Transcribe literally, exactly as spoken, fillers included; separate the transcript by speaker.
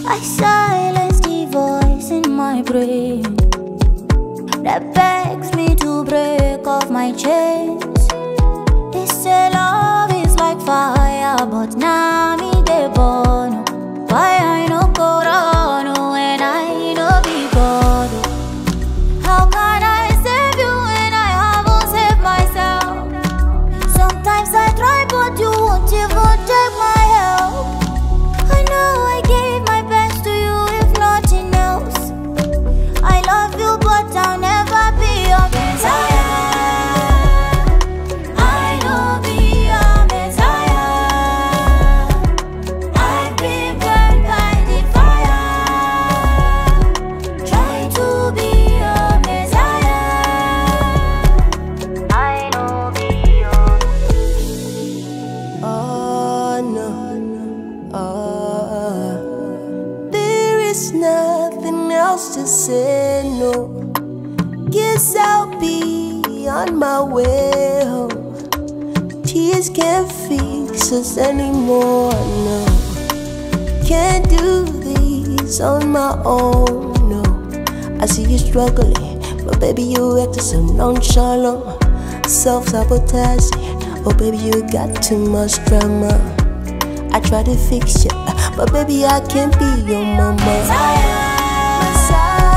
Speaker 1: I silence the voice in my brain that begs me to break off my chains. They say love is like fire, but now me they burn. Why I no go run when I no be God? How can I save you when I haven't saved myself? Sometimes I try, but you won't even take my help. I know I gave my best to you, if nothing else. I love you, but I'll never be your messiah. I know be your messiah. I've been burned by the fire. Try to be your messiah. I know be your.
Speaker 2: Oh no, oh, there is nothing else to say. No, guess I'll be on my way home. Tears can't fix us anymore. No, can't do this on my own. No, I see you struggling, but baby you acting so nonchalant, self-sabotaging. Oh baby you got too much drama. I try to fix you, but baby I can't be your mama.
Speaker 1: Messiah.